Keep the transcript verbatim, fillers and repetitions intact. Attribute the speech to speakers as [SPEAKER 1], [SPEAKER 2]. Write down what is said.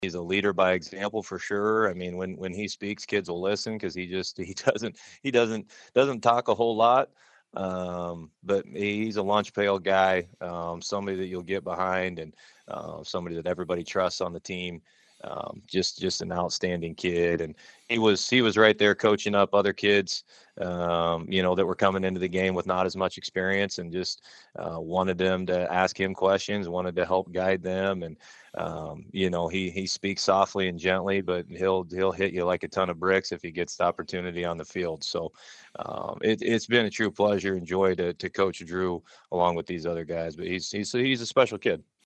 [SPEAKER 1] He's a leader by example for sure. I mean, when when he speaks, kids will listen because he just he doesn't he doesn't doesn't talk a whole lot. Um, but he's a lunch pail guy, um, somebody that you'll get behind, and uh, somebody that everybody trusts on the team. Um, just just an outstanding kid, and he was he was right there coaching up other kids, um, you know, that were coming into the game with not as much experience, and just uh, wanted them to ask him questions, wanted to help guide them, and um, you know, he he speaks softly and gently, but he'll he'll hit you like a ton of bricks if he gets the opportunity on the field. So um, it, it's been a true pleasure and joy to to coach Drew along with these other guys. But he's he's he's a special kid.